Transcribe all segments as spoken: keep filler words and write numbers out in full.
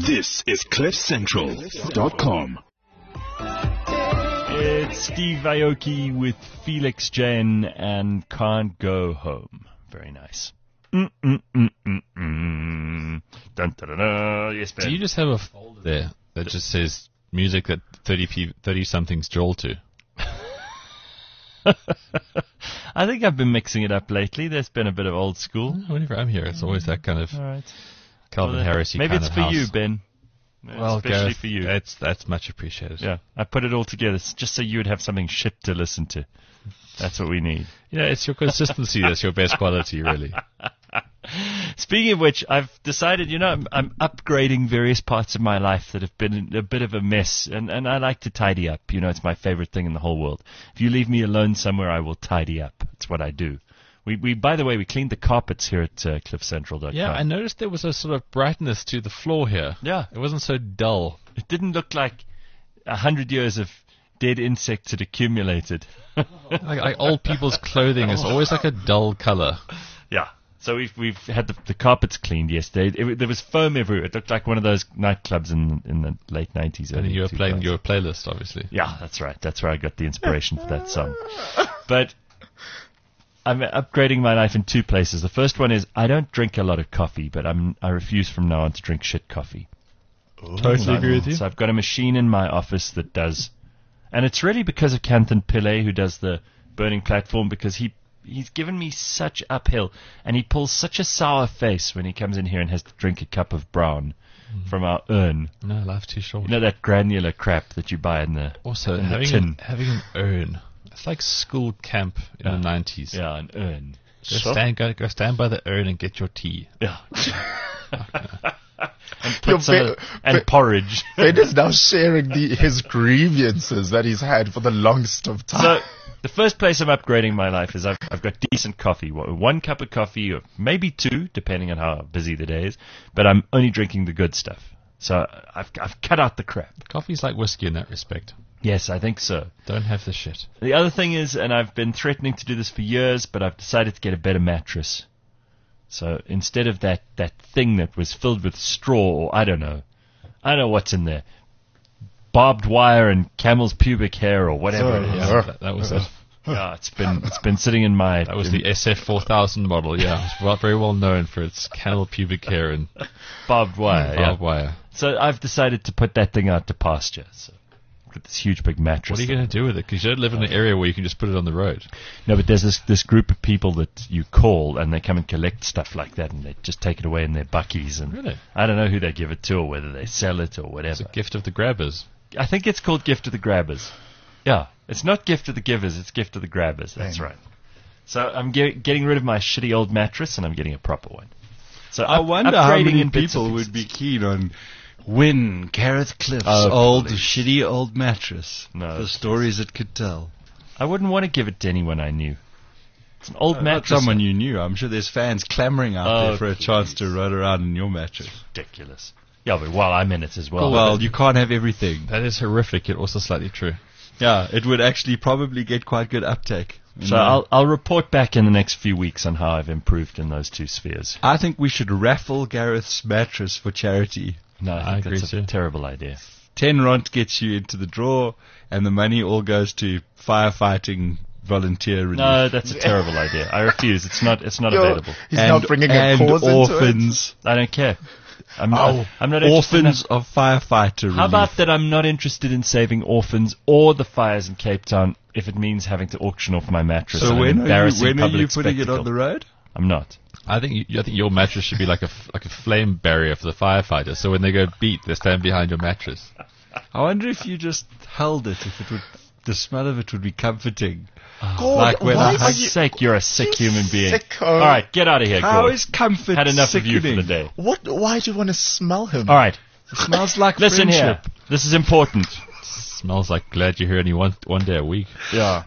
This is cliff central dot com. It's Steve Aoki with Felix Jain and Can't Go Home. Very nice. Mm-mm-mm-mm-mm. Dun, dun, dun, dun. Yes, Ben. Do you just have a folder there that just says music that thirty-somethings drawl to? I think I've been mixing it up lately. There's been a bit of old school. Whenever I'm here, it's always that kind of All right. Calvin Well, Harris-y maybe kind it's of for house. you, Ben. Well, especially Gareth, for you. That's, that's much appreciated. Yeah, I put it all together just so you would have something shit to listen to. That's what we need. Yeah, it's your consistency that's your best quality, really. Speaking of which, I've decided, you know, I'm, I'm upgrading various parts of my life that have been a bit of a mess, and, and I like to tidy up. You know, it's my favorite thing in the whole world. If you leave me alone somewhere, I will tidy up. It's what I do. We, we by the way, we cleaned the carpets here at uh, cliff central dot com. Yeah, I noticed there was a sort of brightness to the floor here. Yeah. It wasn't so dull. It didn't look like a hundred years of dead insects had accumulated. like, like old people's clothing is always like a dull color. Yeah. So we've we've had the, the carpets cleaned yesterday. It, there was foam everywhere. It looked like one of those nightclubs in in the late nineties. And you were playing your playlist, obviously. Yeah, that's right. That's where I got the inspiration for that song. But I'm upgrading my life in two places. The first one is I don't drink a lot of coffee, but I'm I refuse from now on to drink shit coffee. Totally so, agree with you. So I've got a machine in my office that does, and it's really because of Kanthan Pillay, who does the Burning Platform, because he he's given me such uphill, and he pulls such a sour face when he comes in here and has to drink a cup of brown mm. from our urn. No, life's too short. You know that granular crap that you buy in the also in having the tin. An, having an urn. It's like school camp in yeah. the nineties. Yeah, an urn. Go stand, go, go stand by the urn and get your tea. Yeah. and You're put some ve- of the- and ve- porridge. Ben is now sharing the, his grievances that he's had for the longest of time. So the first place I'm upgrading my life is I've, I've got decent coffee. One cup of coffee, or maybe two, depending on how busy the day is. But I'm only drinking the good stuff. So I've I've cut out the crap. Coffee's like whiskey in that respect. Yes, I think so. Don't have the shit. The other thing is, and I've been threatening to do this for years, but I've decided to get a better mattress. So instead of that, that thing that was filled with straw, or I don't know, I don't know what's in there, barbed wire and camel's pubic hair or whatever it is. Yeah, that, that was it. Yeah, it's been it's been sitting in my. That was the S F four thousand model. Yeah, it's well, very well known for its camel pubic hair and barbed wire. Barbed yeah. wire. So I've decided to put that thing out to pasture. So I've got this huge big mattress. What are you going to do with it? Because you don't live in an area where you can just put it on the road. No, but there's this this group of people that you call and they come and collect stuff like that, and they just take it away in their buckies. And really? I don't know who they give it to or whether they sell it or whatever. It's a gift of the grabbers. I think it's called Gift of the Grabbers. Yeah, it's not Gift of the Givers, it's Gift of the Grabbers. That's Dang. right. So I'm ge- getting rid of my shitty old mattress, and I'm getting a proper one. So I up- wonder how upgrading many in bits people and would be pieces. keen on Win Gareth Cliff's Oh, old, please. shitty old mattress. No, the please. stories it could tell. I wouldn't want to give it to anyone I knew. It's an old Uh, Not mattress. someone you knew. I'm sure there's fans clamoring out Oh, there for a chance to please. run around in your mattress. Ridiculous. Yeah, but while I'm in it as well. Well, you can't have everything. That is horrific, yet also slightly true. Yeah, it would actually probably get quite good uptake. So I'll I'll report back in the next few weeks on how I've improved in those two spheres. I think we should raffle Gareth's mattress for charity. No, I, I think agree that's a too. terrible idea. Ten rand gets you into the draw, and the money all goes to firefighting volunteer relief. No, that's a terrible idea. I refuse. It's not. It's not Yo, available. He's and, not bringing a and cause into it. orphans. I don't care. I'm Oh, not. I'm not interested in orphans that. of firefighter relief. How about that? I'm not interested in saving orphans or the fires in Cape Town if it means having to auction off my mattress. So on an when are you, embarrassing when are you public putting it spectacle. on the road? I'm not. I think you, I think your mattress should be like a f- like a flame barrier for the firefighters. So when they go beat, they stand behind your mattress. I wonder if you just held it, if it would, the smell of it would be comforting. God, Like when why I- For are God's you... sake, you're a sick you human being. sicko. All right, get out of here, How Gord. is comfort Had enough of you for sickening? the day. What? Why do you want to smell him? All right, It smells like listen friendship. here. This is important. Smells like glad you're here only one one day a week. Yeah.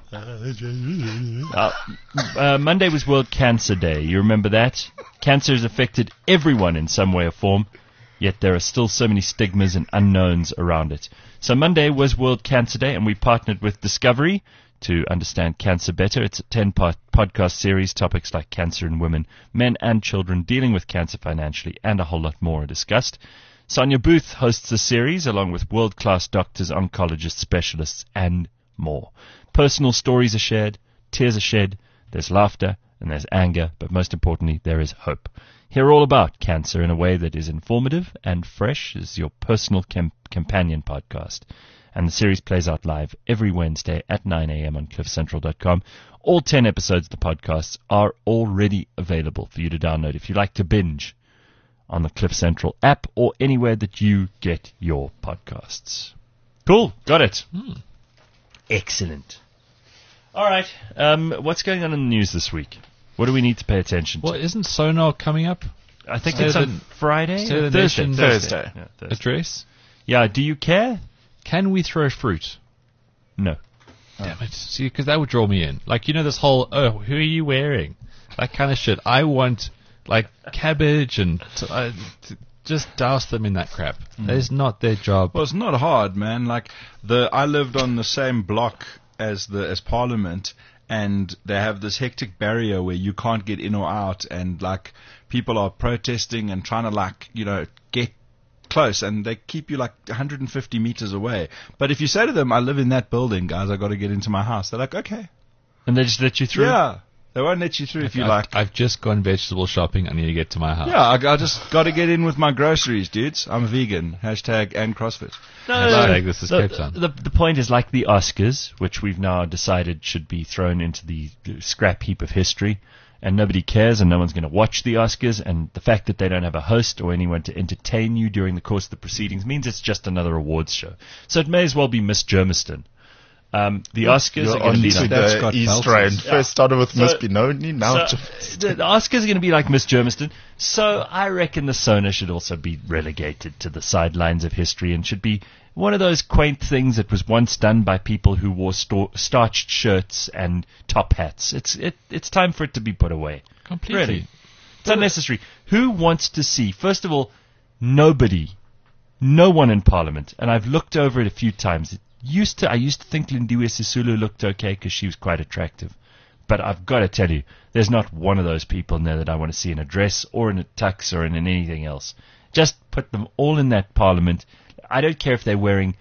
Uh, uh, Monday was World Cancer Day. You remember that? Cancer has affected everyone in some way or form, yet there are still so many stigmas and unknowns around it. So Monday was World Cancer Day, and we partnered with Discovery to understand cancer better. It's a ten-part podcast series, topics like cancer in women, men and children, dealing with cancer financially, and a whole lot more are discussed. Sonia Booth hosts the series along with world-class doctors, oncologists, specialists, and more. Personal stories are shared, tears are shed, there's laughter, and there's anger, but most importantly, there is hope. Hear all about cancer in a way that is informative and fresh as your personal cam- companion podcast. And the series plays out live every Wednesday at nine a.m. on cliff central dot com. All ten episodes of the podcasts are already available for you to download if you like to binge on the Cliff Central app or anywhere that you get your podcasts. Cool, got it. Hmm. Excellent. All right, um, what's going on in the news this week? What do we need to pay attention to? Well, isn't Sonar coming up? I think State it's of on the- Friday? State of the Thursday. Nation Thursday. Thursday. Yeah, Thursday. Address? Yeah, do you care? Can we throw fruit? No. Damn it. See, because that would draw me in. Like, you know, this whole, oh, who are you wearing? That kind of shit. I want, like, cabbage and t- uh, t- just douse them in that crap. That is not their job. Well, it's not hard, man. Like the I lived on the same block as the as Parliament, and they have this hectic barrier where you can't get in or out, and like people are protesting and trying to like you know get close, and they keep you like one hundred fifty meters away. But if you say to them, "I live in that building, guys. I got to get into my house," they're like, "Okay, And they just let you through? yeah." They won't let you through if you I've, like. I've just gone vegetable shopping. I need to get to my house. Yeah, I, I just got to get in with my groceries, dudes. I'm a vegan. Hashtag and CrossFit. No, Hashtag this is the, Cape Town. The, the point is like the Oscars, which we've now decided should be thrown into the scrap heap of history, and nobody cares and no one's going to watch the Oscars, and the fact that they don't have a host or anyone to entertain you during the course of the proceedings means it's just another awards show. So it may as well be Miss Germiston. Um, the Oscars You're are going on to be to like that's the Scott Easter Feltus. end. Yeah. First started with So- Miss Benoni, now So, to the, the Oscars are going to be like Miss Germiston, so I reckon the Sona should also be relegated to the sidelines of history and should be one of those quaint things that was once done by people who wore sto- starched shirts and top hats. It's it, it's time for it to be put away. Completely. Really. It's unnecessary. Who wants to see, first of all, nobody, no one in Parliament, and I've looked over it a few times. It used to, I used to think Lindiwe Sisulu looked okay because she was quite attractive. But I've got to tell you, there's not one of those people in there that I want to see in a dress or in a tux or in anything else. Just put them all in that Parliament. I don't care if they're wearing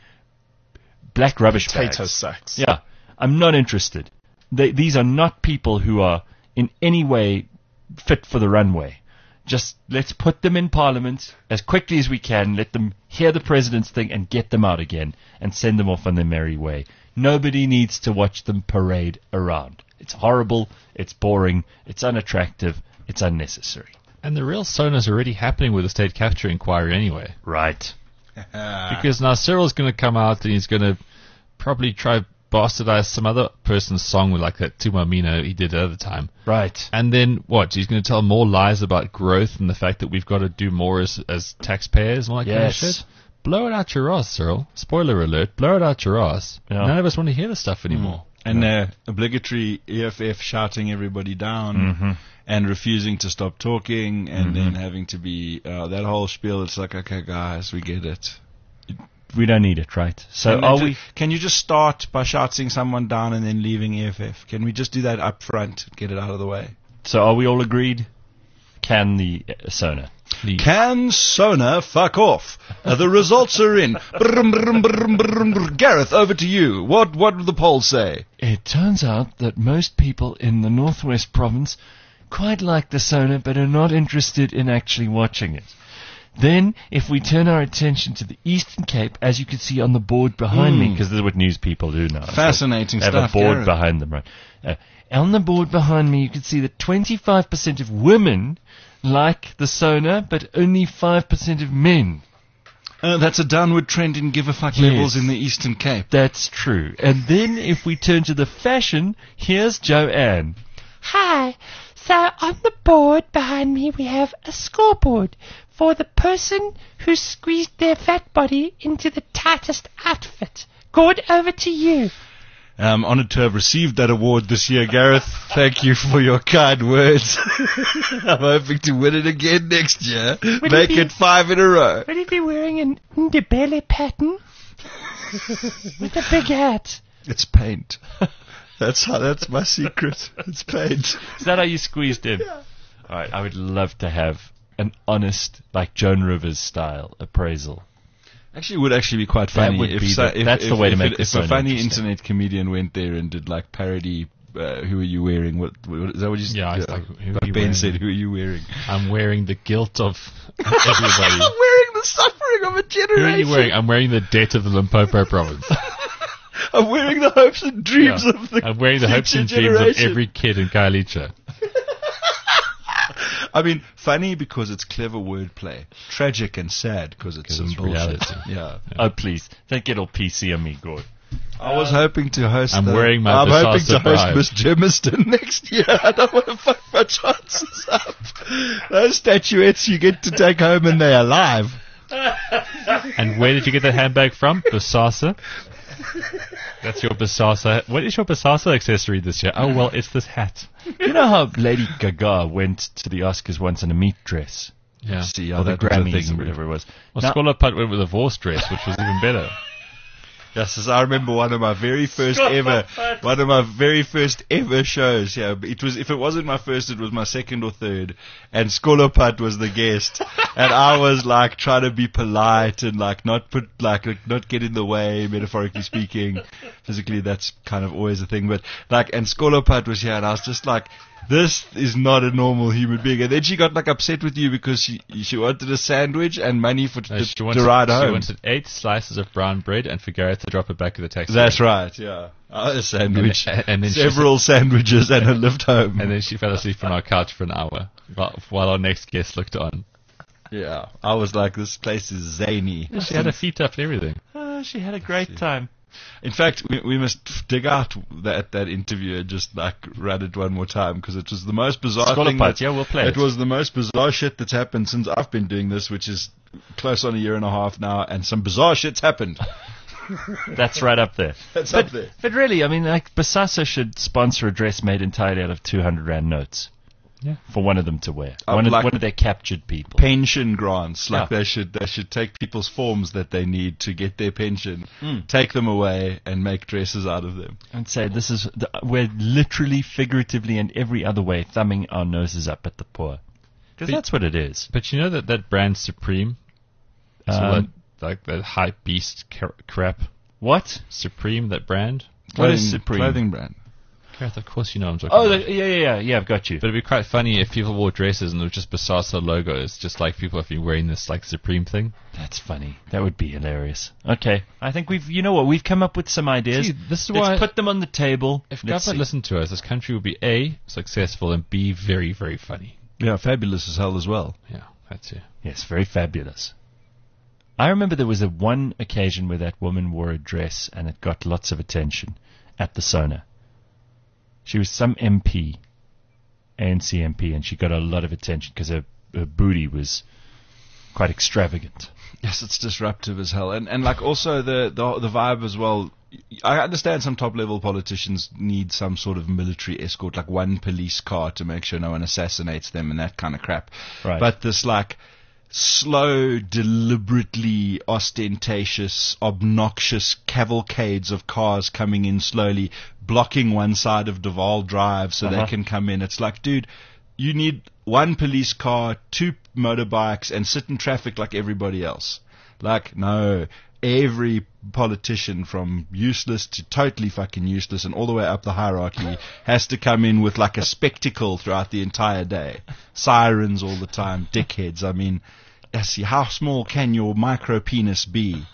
black rubbish potato bags. sacks. Yeah, I'm not interested. They, these are not people who are in any way fit for the runway. Just let's put them in Parliament as quickly as we can, let them hear the President's thing and get them out again and send them off on their merry way. Nobody needs to watch them parade around. It's horrible, it's boring, it's unattractive, it's unnecessary. And the real Sona's already happening with the state capture inquiry anyway. Right. Because now Cyril's going to come out and he's going to probably try bastardize some other person's song with like that Tumamino he did the other time. Right. And then what? He's going to tell more lies about growth and the fact that we've got to do more as, as taxpayers and all that kind of Yes. shit. Blow it out your ass, Cyril. Spoiler alert. Blow it out your ass. Yeah. None of us want to hear this stuff anymore. And uh, obligatory E F F shouting everybody down Mhm. and refusing to stop talking and then having to be uh, that whole spiel. It's like, okay, guys, we get it. We don't need it, right? So Can, are ju- we... can you just start by shouting someone down and then leaving E F F? Can we just do that up front, get it out of the way? So are we all agreed? Can the uh, Sona? Please. Can Sona fuck off? Uh, the results are in. Brum, brum, brum, brum, brum. Gareth, over to you. What what do the polls say? It turns out that most people in the Northwest Province quite like the Sona but are not interested in actually watching it. Then, if we turn our attention to the Eastern Cape, as you can see on the board behind me, Mm. because this is what news people do now. Fascinating They have stuff, a board Gareth. behind them, right? Uh, on the board behind me, you can see that twenty-five percent of women like the Sona, but only five percent of men. Uh, that's a downward trend in give a fuck Yes. levels in the Eastern Cape. That's true. And then, if we turn to the fashion, here's Joanne. Hi. So on the board behind me we have a scoreboard for the person who squeezed their fat body into the tightest outfit. Gord, over to you. I'm honoured to have received that award this year, Gareth. Thank you for your kind words. I'm hoping to win it again next year. Would Make it be- it five in a row. Would he be wearing an Ndebele pattern? With a big hat. It's paint. That's how. That's my secret. It's paint. Is that how you squeezed in? All right, I would love to have an honest, like Joan Rivers style appraisal. Actually, it would actually be quite funny. would if be so, the- if, that's if, the way to if make it, this If a one funny interesting. internet comedian went there and did like parody, uh, who are you wearing? What, what is that? What you Yeah, it's uh, like, who are like you Ben wearing? said, who are you wearing? I'm wearing the guilt of everybody. wearing the suffering of a Who generation. are you wearing? I'm wearing the debt of the Limpopo province. I'm wearing the hopes and dreams Yeah. of the. I'm wearing the hopes and future dreams of generation. every kid in Kailicha. I mean, funny because it's clever wordplay. Tragic and sad because it's 'Cause some it's bullshit. reality. Yeah. Oh, please. Don't get all P C on me, Gord. I was hoping to host. I'm the- wearing my I'm hoping to Bosasa host bribe. Miss Germiston next year. I don't want to fuck my chances up. Those statuettes you get to take home and they're alive. And where did you get that handbag from? Bosasa? That's your Bosasa. What is your Bosasa accessory this year? Oh, well, it's this hat. You know how Lady Gaga went to the Oscars once in a meat dress? Yeah. See, Or the that was a Grammys thing. or whatever it was. Well, Now- Scholar Putt went with a Vorse dress, which was even better. Yes, as I remember one of my very first ever, one of my very first ever shows. Yeah, it was. If it wasn't my first, it was my second or third. And Skolopat was the guest, and I was like trying to be polite and like not put like not get in the way, metaphorically speaking. Physically, that's kind of always a thing. But like, and Skolopat was here, and I was just like, this is not a normal human being. And then she got like upset with you because she she wanted a sandwich and money for No, to, she to wanted, ride she home. wanted eight slices of brown bread and for Gareth to drop it back at the taxi. That's right, yeah. Uh, a sandwich. And- and then she Several sandwiches and a lift home. And then she fell asleep on our couch for an hour while, while our next guest looked on. yeah. I was like, this place is zany. She had her feet up and everything. Oh, she had a great time. In fact, we, we must dig out that, that interview and just like run it one more time because it was the most bizarre Scholar thing. Putt, that- yeah, we'll play It it. was the most bizarre shit that's happened since I've been doing this, which is close on a year and a half now, and some bizarre shit's happened. That's right up there. That's but, up there. But really, I mean, like, Bosasa should sponsor a dress made entirely out of two hundred rand notes. Yeah. For one of them to wear. I One would of, like- one of their captured people. Pension grants, like Yeah. they should they should take people's forms that they need to get their pension, Mm. take them away, and make dresses out of them. And say, this is, the, we're literally, figuratively, and every other way thumbing our noses up at the poor. Because But- that's what it is. But you know that that brand Supreme? It's all Um, that, like that hype beast ca- crap. What? Supreme, that brand? What is Clothing- Supreme? Clothing brand. Gareth, of course you know what I'm talking Oh, about. the, yeah, yeah, yeah, yeah, I've got you. But it'd be quite funny if people wore dresses and there was just Bosasa logos, just like people have been wearing this like Supreme thing. That's funny. That would be hilarious. Okay. I think we've, you know what, we've come up with some ideas. See, this is Let's why- put them on the table. If Let's government see. listened to us, this country would be A, successful, and B, very, very funny. Yeah, fabulous as hell as well. Yeah, that's it. Yes, very fabulous. I remember there was a one occasion where that woman wore a dress and it got lots of attention at the Sona. She was some M P, A N C M P, and she got a lot of attention because her, her booty was quite extravagant. Yes, it's disruptive as hell, and and like also the the the vibe as well. I understand some top level politicians need some sort of military escort, like one police car to make sure no one assassinates them and that kind of crap. Right. But this like slow, deliberately ostentatious, obnoxious cavalcades of cars coming in slowly, blocking one side of Duval Drive so Uh-huh. they can come in. It's like, dude, you need one police car, two motorbikes, and sit in traffic like everybody else. Like, no, every politician from useless to totally fucking useless and all the way up the hierarchy has to come in with like a spectacle throughout the entire day. Sirens all the time, dickheads. I mean, let's see, how small can your micro penis be?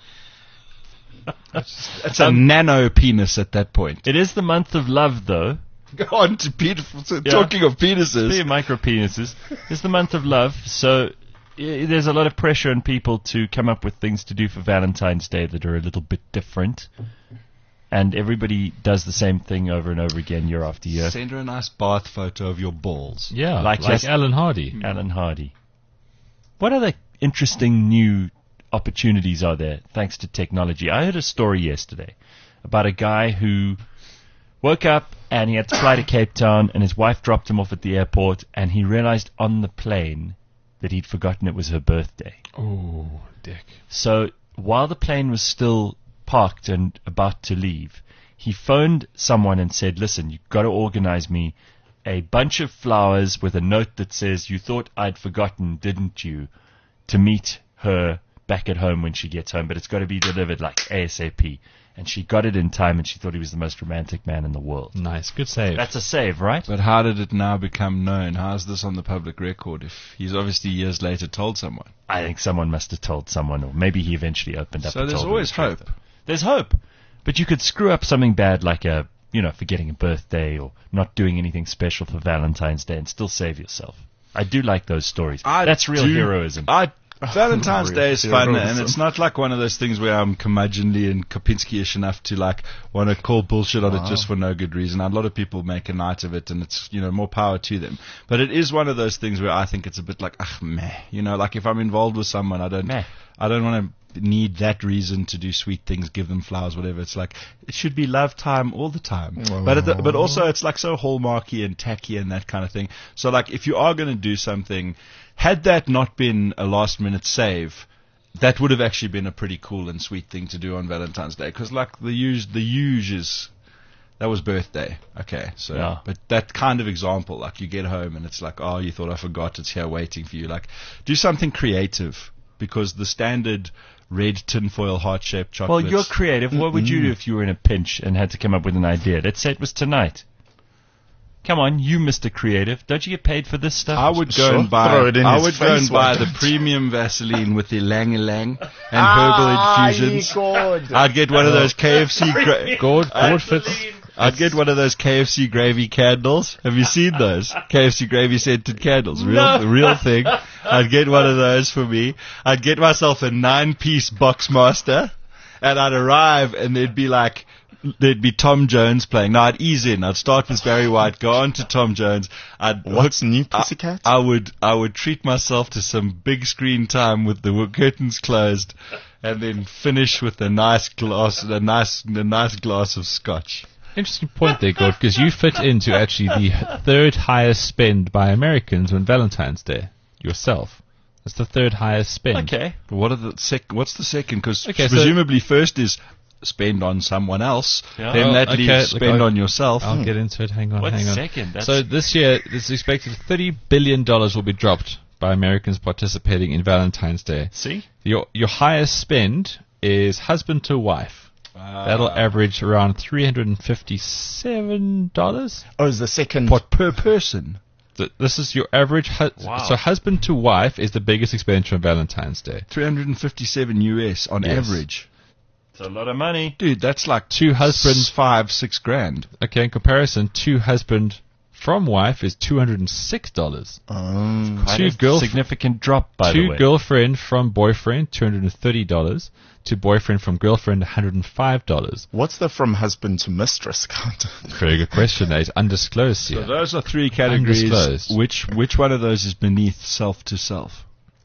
It's a nano penis at that point. It is the month of love, though. Go on to beautiful. So talking of penises. Speaking of micro penises, it's the month of love, so i- there's a lot of pressure on people to come up with things to do for Valentine's Day that are a little bit different. And everybody does the same thing over and over again, year after year. Send her a nice bath photo of your balls. Yeah, Like like, just- Alan Hardy. Alan Hardy. What other interesting new opportunities are there thanks to technology? I heard a story yesterday about a guy who woke up and he had to fly to Cape Town and his wife dropped him off at the airport and he realized on the plane that he'd forgotten it was her birthday. Oh, dick. So while the plane was still parked and about to leave, he phoned someone and said, listen, you've got to organize me a bunch of flowers with a note that says, "You thought I'd forgotten, didn't you?" to meet her back at home when she gets home, but it's got to be delivered like ASAP. And she got it in time, and she thought he was the most romantic man in the world. Nice. Good save. That's a save, right? But how did it now become known? How is this on the public record if he's obviously years later told someone? I think someone must have told someone, or maybe he eventually opened up. So and there's told always her the truth. hope. There's hope. But you could screw up something bad like a, you know, forgetting a birthday or not doing anything special for Valentine's Day and still save yourself. I do like those stories. I That's real do- heroism. I Valentine's Real Day is fun, heroism. and it's not like one of those things where I'm curmudgeonly and Kopinski-ish enough to like want to call bullshit on it just for no good reason. A lot of people make a night of it, and it's, you know, more power to them. But it is one of those things where I think it's a bit like, ah, meh. You know, like if I'm involved with someone, I don't, Meh. I don't want to need that reason to do sweet things, give them flowers, whatever. It's like it should be love time all the time. But at the, but also it's like so hallmarky and tacky and that kind of thing. So like if you are going to do something, had that not been a last minute save, that would have actually been a pretty cool and sweet thing to do on Valentine's Day. Because like the use, the use is, that was birthday. Okay. So, Yeah. but that kind of example, like you get home and it's like, oh, you thought I forgot, it's here waiting for you. Like do something creative, because the standard red tinfoil heart-shaped Well, chocolates. you're creative. What would you do if you were in a pinch and had to come up with an idea? Let's say it was tonight. Come on, you Mister Creative. Don't you get paid for this stuff? I would go Sure. and buy. Throw it in I his would go face, and buy why the don't you? premium Vaseline with the Lang Lang and herbal infusions. God. I'd get one of those K F C. Gra- Gord, Gord fits. I'd get one of those K F C gravy candles. Have you seen those K F C gravy scented candles? Real, real thing. I'd get one of those for me. I'd get myself a nine-piece Boxmaster, and I'd arrive, and there'd be like. There'd be Tom Jones playing. Now I'd ease in. I'd start with Barry White, go on to Tom Jones. I'd What's new, I, Pussycat? I would I would treat myself to some big screen time with the w- curtains closed, and then finish with a nice glass a nice a nice glass of scotch. Interesting point there, Gord, because you fit into actually the third highest spend by Americans on Valentine's Day yourself. That's the third highest spend. Okay. But what are the sec- What's the second? Because Okay, so- presumably first is spend on someone else, Yeah. then Oh, that okay, leaves look, spend I'll- on yourself. I'll get into it. Hang on, What's hang on. second? That's So this year, it's expected thirty billion dollars will be dropped by Americans participating in Valentine's Day. See? Your your highest spend is husband to wife. That'll average around three hundred and fifty-seven dollars. Oh, is the second. What per person? Th- This is your average. Hu- Wow. So husband to wife is the biggest expenditure on Valentine's Day. three hundred fifty-seven U S on Yes. average. It's a lot of money. Dude, that's like Two husbands. s- five, six grand. Okay, in comparison, two husband from wife is two hundred and six dollars. Um, Quite Two a girlf- significant drop, by the Two way. girlfriend from boyfriend, two hundred and thirty dollars. Two boyfriend from girlfriend, one hundred and five dollars. what's the from husband to mistress count? Very good question. That is undisclosed So here. those are three categories. Undisclosed. Which which one of those is beneath self to self?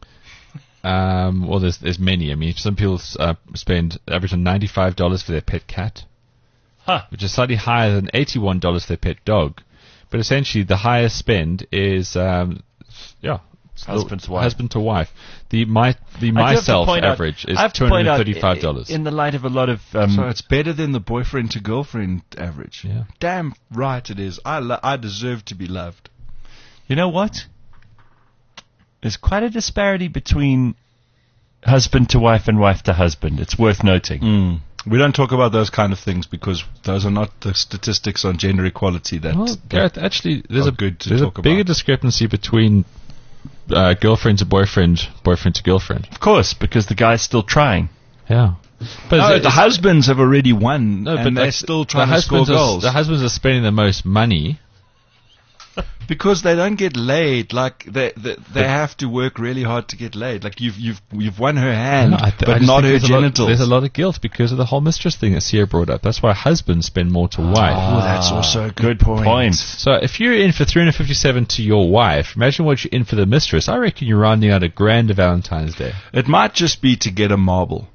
Um, well, there's there's many. I mean, some people uh, spend average of ninety-five dollars for their pet cat, Huh. which is slightly higher than eighty-one dollars for their pet dog. But essentially, the highest spend is um, yeah, Husband to wife. Husband to wife. The my the I do have to myself point out- average is I have to two point hundred out, and thirty-five dollars. i- In the light of a lot of um, So it's better than the boyfriend to girlfriend average. Yeah. Damn right it is. I lo- I deserve to be loved. You know what? There's quite a disparity between husband to wife and wife to husband. It's worth noting. We don't talk about those kind of things because those are not the statistics on gender equality that. Well, that- Gareth, actually, there's are a good to there's a talk bigger about. discrepancy between uh, girlfriend to boyfriend, boyfriend to girlfriend. Of course, because the guy's still trying. Yeah, but no, it's- the it's- husbands have already won, no, and but they're like, still the trying to score husbands are, goals the husbands are spending the most money. because they don't get laid. Like they they, they have to work really hard to get laid. Like you've you've you've won her hand, No, I th- I but just not think her there's a lot- genitals. there's a lot of guilt because of the whole mistress thing that Sia brought up. That's why husbands spend more to wife. Oh, that's also a good, Good point. So if you're in for three hundred fifty-seven to your wife, imagine what you're in for the mistress. I reckon you're rounding out a grand Valentine's Day. It might just be to get a marble.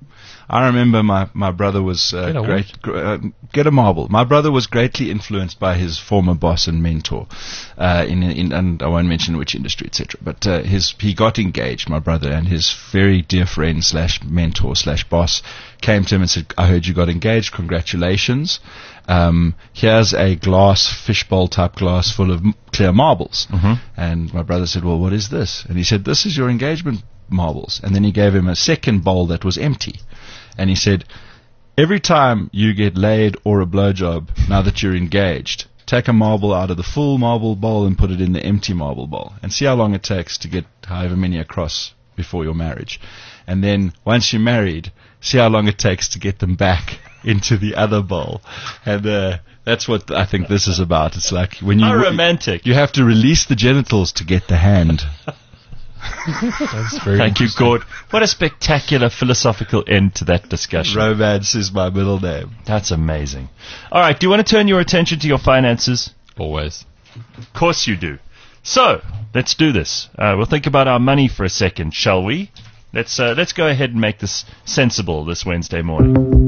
I remember my, my brother was uh, Get a great. Gr- uh, get a marble. My brother was greatly influenced by his former boss and mentor, uh, in, in and I won't mention which industry, et cetera. But uh, his he got engaged. My brother, and his very dear friend slash mentor slash boss came to him and said, "I heard you got engaged. Congratulations. Um, here's a glass fishbowl type glass full of m- clear marbles." Mm-hmm. And my brother said, "Well, what is this?" And he said, "This is your engagement marbles." And then he gave him a second bowl that was empty. And he said, "Every time you get laid or a blowjob, now that you're engaged, take a marble out of the full marble bowl and put it in the empty marble bowl. And see how long it takes to get however many across before your marriage. And then once you're married, see how long it takes to get them back into the other bowl." And uh, that's what I think this is about. It's like when you How romantic. you have to release the genitals to get the hand. That's very Thank you, interesting. Gord. What a spectacular philosophical end to that discussion. Romance is my middle name. That's amazing. All right, do you want to turn your attention to your finances? Always. Of course you do. So, let's do this. Uh, we'll think about our money for a second, shall we? Let's uh, let's go ahead and make this sensible this Wednesday morning.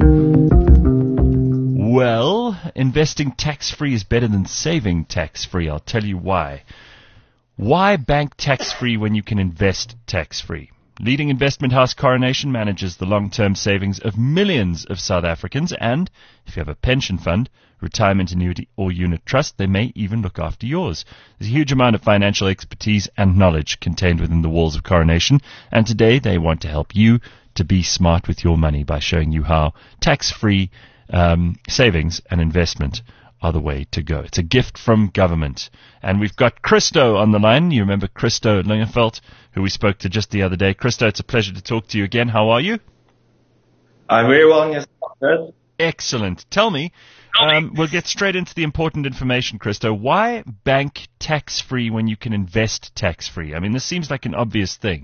Well, investing tax-free is better than saving tax-free. I'll tell you why. Why bank tax-free when you can invest tax-free? Leading investment house Coronation manages the long-term savings of millions of South Africans, and if you have a pension fund, retirement annuity or unit trust, they may even look after yours. There's a huge amount of financial expertise and knowledge contained within the walls of Coronation, and today they want to help you to be smart with your money by showing you how tax-free um, savings and investment are the way to go. It's a gift from government. And we've got Christo on the line. You remember Christo Lingenfeld, who we spoke to just the other day. Christo, it's a pleasure to talk to you again. How are you? I'm very well, and yourself, Chris? Excellent. Tell me, um, we'll get straight into the important information, Christo. Why bank tax-free when you can invest tax-free? I mean, this seems like an obvious thing.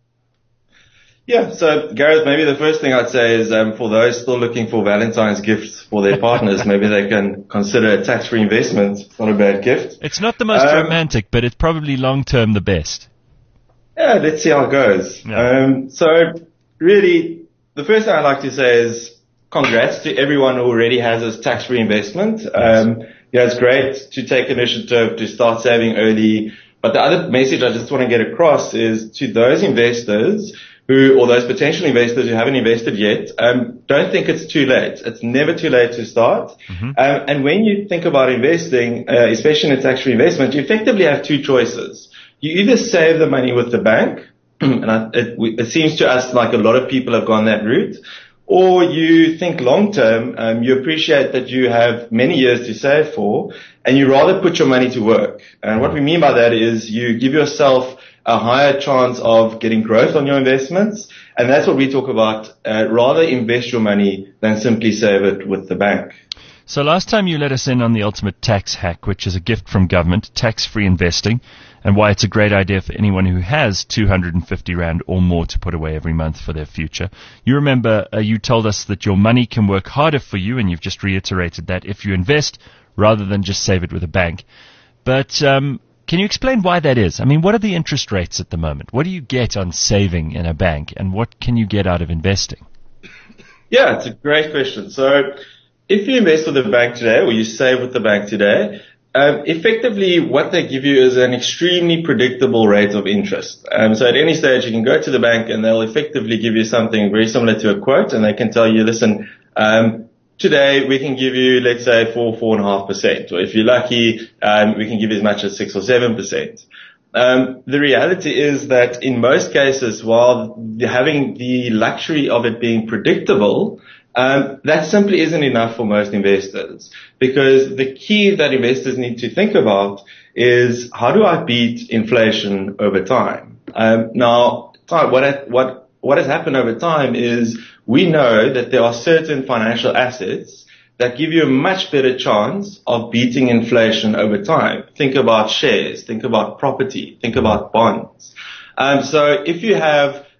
Yeah, so Gareth, maybe the first thing I'd say is um, for those still looking for Valentine's gifts for their partners, maybe they can consider a tax-free investment. It's not a bad gift. It's not the most Um, romantic, but it's probably long-term the best. Yeah, let's see how it goes. Yeah. Um, so really, the first thing I'd like to say is congrats to everyone who already has this tax-free investment. Um, yeah, it's great to take initiative to start saving early. But the other message I just want to get across is to those investors who, or those potential investors who haven't invested yet, um, don't think it's too late. It's never too late to start. Mm-hmm. Um, and when you think about investing, uh, especially in a tax-free investment, you effectively have two choices. You either save the money with the bank, and I, it, it seems to us like a lot of people have gone that route, or you think long-term, um, you appreciate that you have many years to save for, and you rather put your money to work. And what we mean by that is you give yourself a higher chance of getting growth on your investments, and that's what we talk about. Uh, rather invest your money than simply save it with the bank. So last time you let us in on the ultimate tax hack, which is a gift from government, tax-free investing, and why it's a great idea for anyone who has two hundred fifty rand or more to put away every month for their future. You remember uh, you told us that your money can work harder for you, and you've just reiterated that if you invest rather than just save it with a bank. But um, can you explain why that is? I mean, what are the interest rates at the moment? What do you get on saving in a bank, and what can you get out of investing? Yeah, it's a great question. So if you invest with the bank today, or you save with the bank today, Um, effectively, what they give you is an extremely predictable rate of interest. Um, so at any stage, you can go to the bank and they'll effectively give you something very similar to a quote, and they can tell you, listen, um, today we can give you, let's say, four, four and a half percent, or if you're lucky, um, we can give you as much as six or seven percent. Um, the reality is that in most cases, while having the luxury of it being predictable, Um, that simply isn't enough for most investors, because the key that investors need to think about is how do I beat inflation over time? Um, now, what what what has happened over time is we know that there are certain financial assets that give you a much better chance of beating inflation over time. Think about shares, think about property, think about bonds. Um, so if you have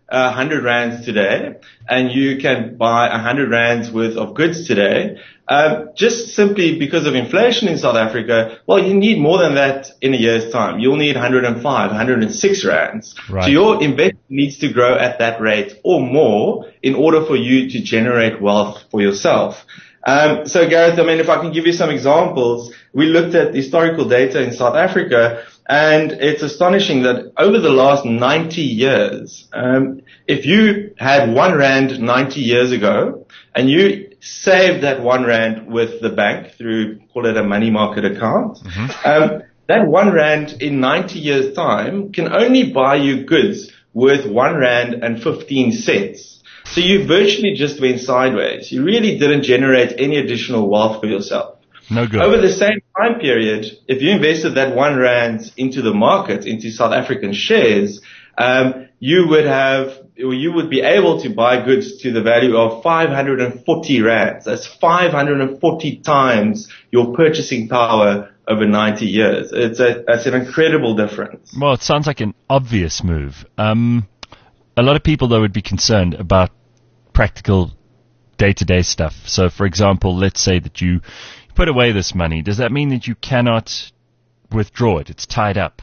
one hundred rands today and you can buy one hundred rands worth of goods today, um, just simply because of inflation in South Africa, well, you need more than that in a year's time. You'll need one hundred five, one hundred six rands. Right. So your investment needs to grow at that rate or more in order for you to generate wealth for yourself. Um, so Gareth, I mean, if I can give you some examples, we looked at historical data in South Africa, and it's astonishing that over the last ninety years, um, if you had one rand ninety years ago, and you saved that one rand with the bank through, call it a money market account, mm-hmm. um, that one rand in ninety years' time can only buy you goods worth one rand and fifteen cents. So you virtually just went sideways. You really didn't generate any additional wealth for yourself. No good. Over the same time period, if you invested that one rand into the market, into South African shares, um, you would have, or you would be able to buy goods to the value of five hundred forty rands. That's five hundred forty times your purchasing power over ninety years. It's a, it's an incredible difference. Well, it sounds like an obvious move. Um, a lot of people, though, would be concerned about practical day-to-day stuff. So, for example, let's say that you put away this money. Does that mean that you cannot withdraw it? It's tied up.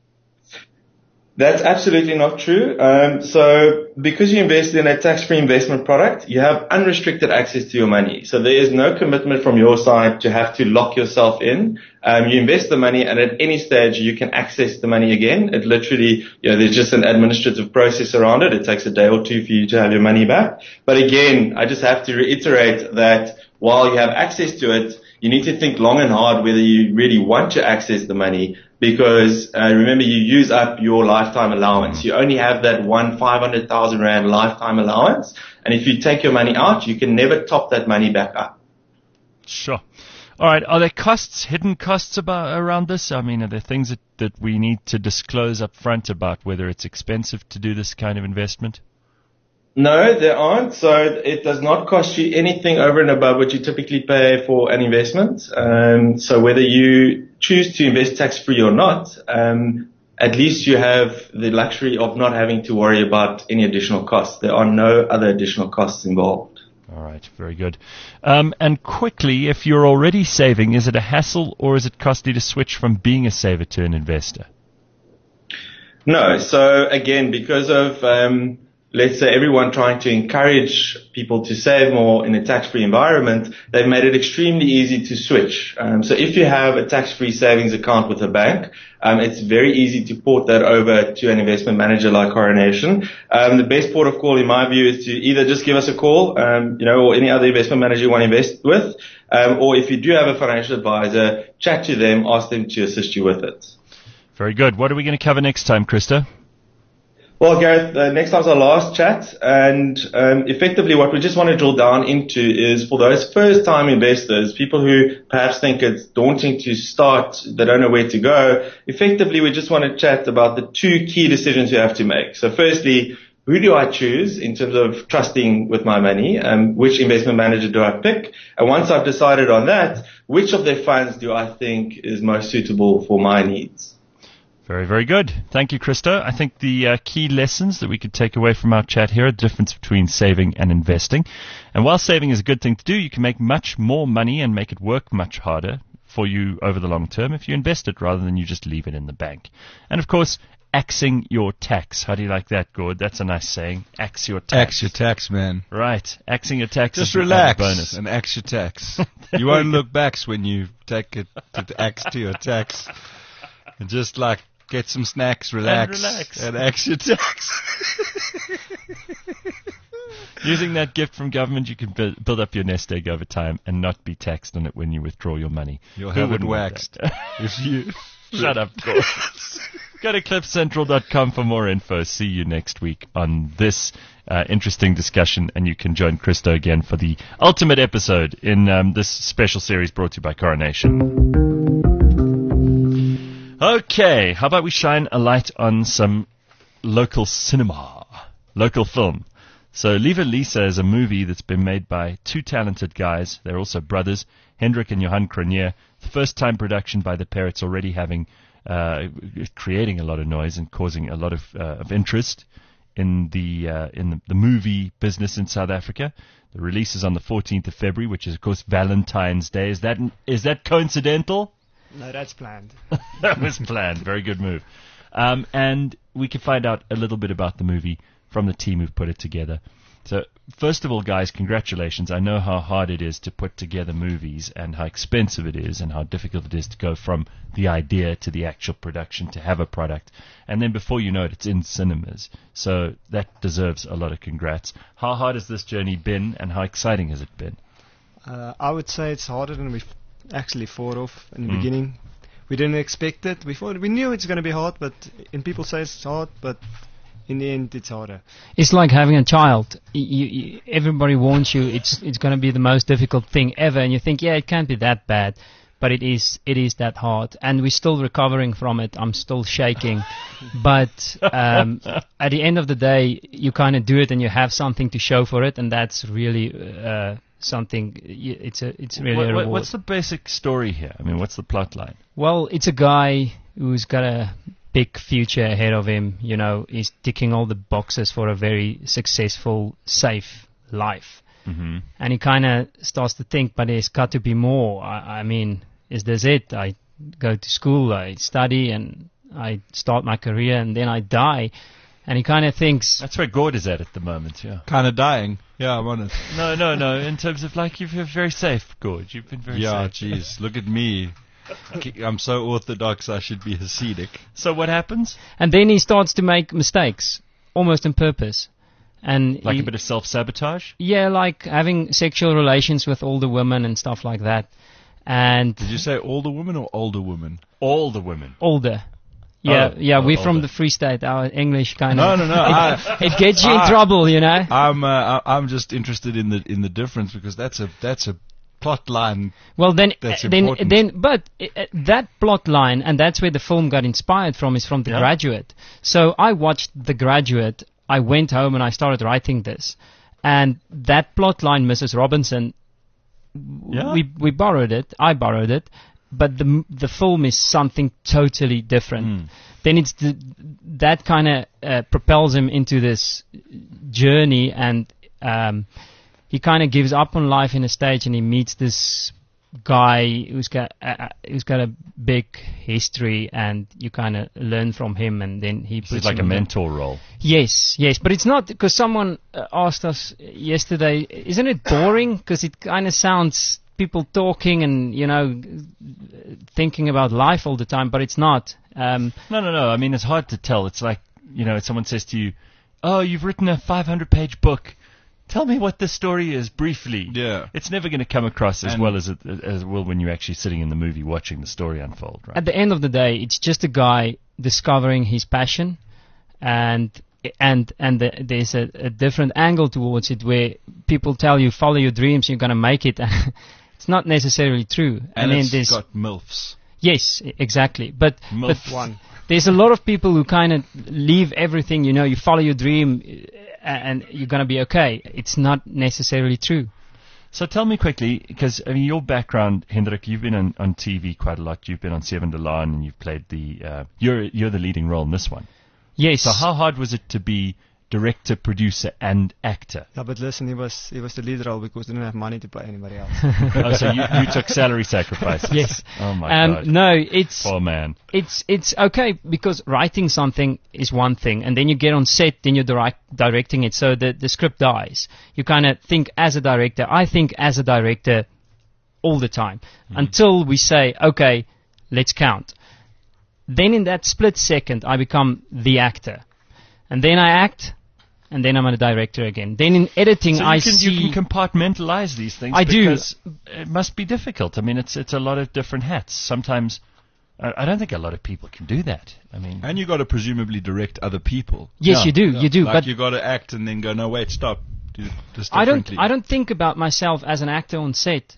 That's absolutely not true. Um, so because you invested in a tax-free investment product, you have unrestricted access to your money. So there is no commitment from your side to have to lock yourself in. Um, you invest the money, and at any stage you can access the money again. It literally, you know, there's just an administrative process around it. It takes a day or two for you to have your money back. But again, I just have to reiterate that while you have access to it, you need to think long and hard whether you really want to access the money, because uh, remember, you use up your lifetime allowance. You only have that one five hundred thousand rand lifetime allowance, and if you take your money out, you can never top that money back up. Sure. All right. Are there costs, hidden costs about around this? I mean, are there things that, that we need to disclose up front about whether it's expensive to do this kind of investment? No, there aren't. So it does not cost you anything over and above what you typically pay for an investment. Um, so whether you choose to invest tax-free or not, um, at least you have the luxury of not having to worry about any additional costs. There are no other additional costs involved. All right, very good. Um, and quickly, if you're already saving, is it a hassle or is it costly to switch from being a saver to an investor? No. So again, because of um, let's say everyone trying to encourage people to save more in a tax-free environment, they've made it extremely easy to switch. Um, so if you have a tax-free savings account with a bank, um, it's very easy to port that over to an investment manager like Coronation. Um, the best port of call, in my view, is to either just give us a call, um, you know, or any other investment manager you want to invest with, um, or if you do have a financial advisor, chat to them, ask them to assist you with it. Very good. What are we going to cover next time, Krista? Well, Gareth, uh, next time's our last chat, and um, effectively what we just want to drill down into is for those first-time investors, people who perhaps think it's daunting to start, they don't know where to go. Effectively, we just want to chat about the two key decisions you have to make. So firstly, who do I choose in terms of trusting with my money? Um, which investment manager do I pick? And once I've decided on that, which of their funds do I think is most suitable for my needs? Very, very good. Thank you, Krista. I think the uh, key lessons that we could take away from our chat here are the difference between saving and investing. And while saving is a good thing to do, you can make much more money and make it work much harder for you over the long term if you invest it rather than you just leave it in the bank. And, of course, axing your tax. How do you like that, Gord? That's a nice saying. Axe your tax. Axe your tax, man. Right. Axing your tax Just is relax a bonus. and axe your tax. You won't look back when you take it to the axe to your tax. And just like get some snacks, relax, and relax, and axe your tax. Using that gift from government, you can build, build up your nest egg over time and not be taxed on it when you withdraw your money. You'll Who have it wouldn't want waxed. that? If you Shut up, Gord. Go to cliff central dot com for more info. See you next week on this uh, interesting discussion, and you can join Krista again for the ultimate episode in um, this special series brought to you by Coronation. Okay, how about we shine a light on some local cinema, local film. So Lieve Lisa is a movie that's been made by two talented guys. They're also brothers, Hendrik and Johan Cronier. The first time production by the pair. It's already having, uh, creating a lot of noise and causing a lot of, uh, of interest in the uh, in the, the movie business in South Africa. The release is on the fourteenth of February, which is of course Valentine's Day. Is that is that coincidental? No, that's planned. That was planned. Very good move. Um, and we can find out a little bit about the movie from the team who've put it together. So, first of all, guys, congratulations. I know how hard it is to put together movies and how expensive it is and how difficult it is to go from the idea to the actual production to have a product. And then before you know it, it's in cinemas. So that deserves a lot of congrats. How hard has this journey been and how exciting has it been? Uh, I would say it's harder than we actually thought of in the Mm. beginning. We didn't expect it. We thought we knew it's going to be hard, but and people say it's hard, but in the end, it's harder. It's like having a child. You, you, everybody warns you it's it's going to be the most difficult thing ever, and you think, yeah, it can't be that bad, but it is. It is that hard, and we're still recovering from it. I'm still shaking, but um, at the end of the day, you kind of do it, and you have something to show for it, and that's really uh, something. y- It's a it's really What- a what- reward. what's the basic story here? I mean, what's the plot line? Well, it's a guy who's got a big future ahead of him. You know, he's ticking all the boxes for a very successful, safe life. Mm-hmm. And he kind of starts to think, but there's got to be more. I, I mean, is this it? I go to school, I study, and I start my career, and then I die. And he kind of thinks, That's where Gord is at at the moment, yeah. Kind of dying. Yeah, I'm on it. No, no, no. In terms of, like, you've been very safe, Gord. You've been very Yeah, safe. jeez. Look at me. I'm so orthodox, I should be Hasidic. So what happens? and then he starts to make mistakes, almost on purpose. And Like he, a bit of self-sabotage? yeah, like having sexual relations with older women and stuff like that. And Did you say older woman or older woman? All the women. older. Yeah, Oh, yeah, oh, we're from older. the Free State. Our English kind No, of no, no. I, it gets you in I- trouble, you know. I'm uh, I- I'm just interested in the in the difference because that's a that's a plot line. Well, then, That's uh, then, important. then, but uh, that plot line, and that's where the film got inspired from, is from The Yeah. Graduate. So I watched The Graduate. I went home and I started writing this, and that plot line, Missus Robinson, w- Yeah. we we borrowed it. I borrowed it, but the m- the film is something totally different. Mm. Then it's the, that kind of uh, propels him into this journey, and um, he kind of gives up on life in a stage, and he meets this guy who's got uh, who's got a big history, and you kind of learn from him, and then he This puts is like a him in the- mentor role. Yes, yes, but it's not because someone uh, asked us yesterday, isn't it boring? Because it kind of sounds people talking and, you know, thinking about life all the time, but it's not. Um, No, no, no. I mean, it's hard to tell. It's like, you know, someone says to you, oh, you've written a five hundred page book. Tell me what the story is briefly. Yeah. It's never going to come across as And- well as it as it will when you're actually sitting in the movie watching the story unfold, right? at the end of the day, it's just a guy discovering his passion, and and and the, there's a, a different angle towards it where people tell you follow your dreams, you're going to make it. It's not necessarily true. And I mean, it's there's got MILFs. yes, e- exactly. But but Milf. One. there's a lot of people who kind of leave everything. You know, you follow your dream, uh, and you're going to be okay. It's not necessarily true. So tell me quickly, because I mean, your background, Hendrik, you've been on, on T V quite a lot. You've been on Seven de Laan, and you've played the. Uh, you're you're the leading role in this one. Yes. So how hard was it to be director, producer, and actor? Yeah, but listen, he was he was the lead role because we didn't have money to pay anybody else. Oh, so you, you took salary sacrifices. Yes. Oh my um, God. no, it's Poor man. it's it's okay because writing something is one thing, and then you get on set, then you're direct, directing it, so the the script dies. You kind of think as a director. I think as a director all the time until we say, okay, let's count. Then in that split second, I become the actor, and then I act, and then I'm a director again. Then in editing, So I you can, see. you can compartmentalize these things. I do. because it must be difficult. I mean, it's it's a lot of different hats. Sometimes, I, I don't think a lot of people can do that. I mean, And you got to presumably direct other people. Yes, Yeah. you do, you do, Like but you got to act and then go, no, wait, stop. Do this I don't. differently. I don't think about myself as an actor on set.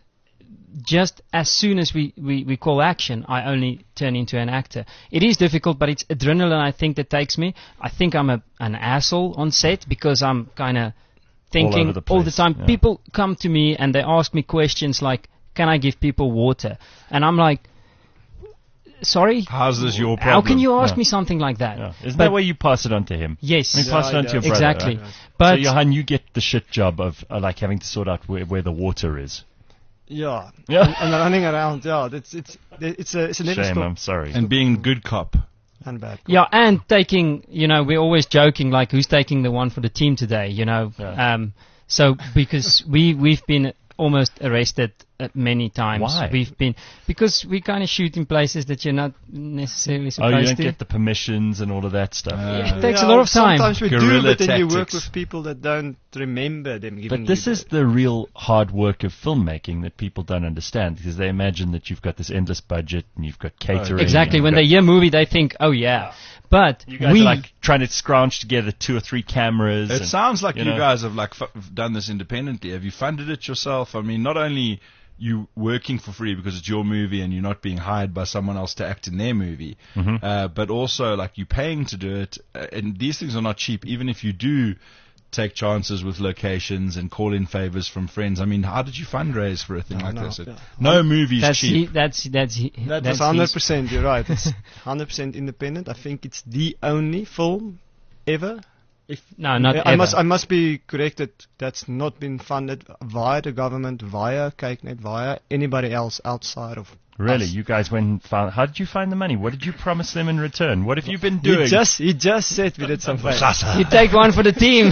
Just as soon as we, we, we call action, I only turn into an actor. It is difficult, but it's adrenaline, I think, that takes me. I think I'm a an asshole on set because I'm kind of thinking over the all the place, time. yeah. People come to me and they ask me questions like, "Can I give people water?" And I'm like, sorry? How's this your problem? How can you ask Yeah. me something like that? Yeah. Isn't But- that why you pass it on to him? Yes. I mean, pass it Yeah, on he to your does. brother. Exactly. Right? But so, Johan, you get the shit job of uh, like having to sort out where, where the water is. Yeah. Yeah. And, and running around. Yeah. It's it's it's a it's a never Shame, stop I'm sorry. And being good cop. and bad. yeah, and taking, you know, we're always joking like who's taking the one for the team today, you know. Yeah. Um, so because we we've been almost arrested uh, many times. Why? We've been because we kind of shoot in places that you're not necessarily Oh, supposed you don't to. get the permissions and all of that stuff. Yeah, it takes a lot of time. Sometimes we do, Guerrilla but then you work tactics. with people that don't remember them giving But this you is the real hard work of filmmaking that people don't understand because they imagine that you've got this endless budget and you've got catering. Exactly. and When you've they hear movie, they think, oh yeah. But got- you guys we are like trying to scrounge together two or three cameras. It and, sounds like you you, know. guys have like f- done this independently. Have you funded it yourself? I mean, not only you working for free because it's your movie and you're not being hired by someone else to act in their movie, Mm-hmm. uh, but also like you paying to do it. Uh, and these things are not cheap. Even if you do take chances with locations and call in favors from friends. I mean, how did you fundraise for a thing No, like no, this? It- yeah. No movie's that's cheap. he, that's that's he, That that's is one hundred his- percent. You're right. It's one hundred percent independent. I think it's the only film ever. If No, not I ever. must I must be corrected. That's not been funded via the government, via CakeNet, via anybody else outside of. Really, us. you guys went and found. How did you find the money? What did you promise them in return? What have you been doing? He just he just said we did some favors. You take one for the team.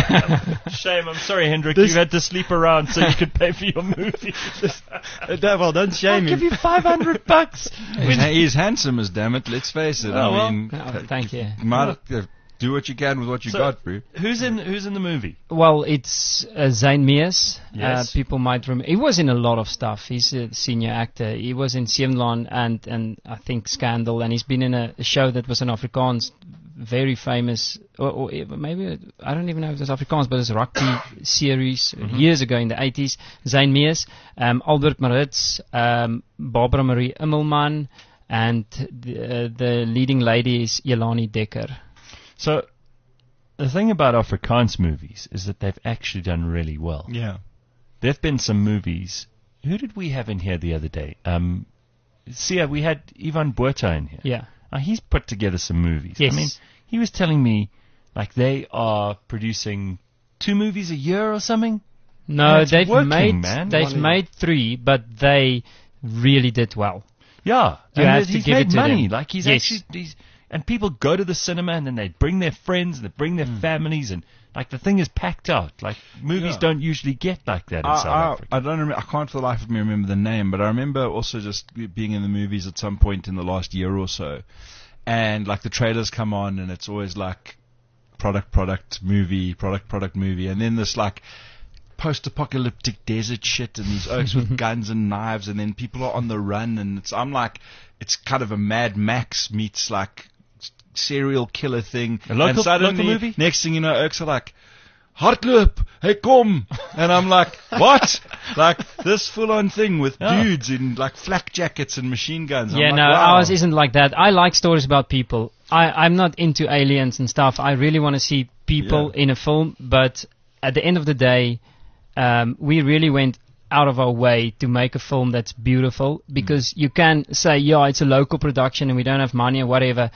Shame. I'm sorry, Hendrik. This- You had to sleep around so you could pay for your movie. Uh, well, don't I'll shame give him. you five hundred bucks. He's, he's handsome as damn it. Let's face it. Oh, I well. mean, Oh, thank you. might, uh, do what you can with what you So- got, bro. Who's in Who's in the movie? Well, it's uh, Zayn Mears. Yes. Uh, people might remember. He was in a lot of stuff. He's a senior actor. He was in Siemlan and, and I think Scandal, and he's been in a, a show that was an Afrikaans, very famous, or, or maybe, I don't even know if it was Afrikaans, but it's a rugby series years ago in the eighties. Zayn Mears, um, Albert Maritz, um, Barbara Marie Immelman, and the, uh, the leading lady is Jelani Dekker. So, the thing about Afrikaans movies is that they've actually done really well. Yeah. There have been some movies. Who did we have in here the other day? Um, Sia, we had Ivan Botha in here. Yeah. Uh, he's put together some movies. Yes. I mean, he was telling me, like, they are producing two movies a year or something. No, Yeah, it's they've working, made man. they've Money. made three, but they really did well. Yeah, You and have to he's give made it to money. them. Like he's Yes. actually, he's, and people go to the cinema and then they bring their friends and they bring their families and like the thing is packed out. Like movies Yeah. don't usually get like that in I, South I, Africa. I don't remember. I can't for the life of me remember the name, but I remember also just being in the movies at some point in the last year or so, and like the trailers come on, and it's always like product, product, movie, product, product, movie, and then this like post-apocalyptic desert shit, and these oaks with guns and knives, and then people are on the run, and it's I'm like, it's kind of a Mad Max meets like serial killer thing. A local- and suddenly, local movie? next thing you know, oaks are like, hardloop, hey kom, and I'm like, what? Like this full-on thing with Yeah. dudes in like flak jackets and machine guns. I'm yeah, like, no, wow. ours isn't like that. I like stories about people. I, I'm not into aliens and stuff. I really want to see people Yeah. in a film, but at the end of the day, um, we really went out of our way to make a film that's beautiful because you can say, yeah, it's a local production and we don't have money or whatever.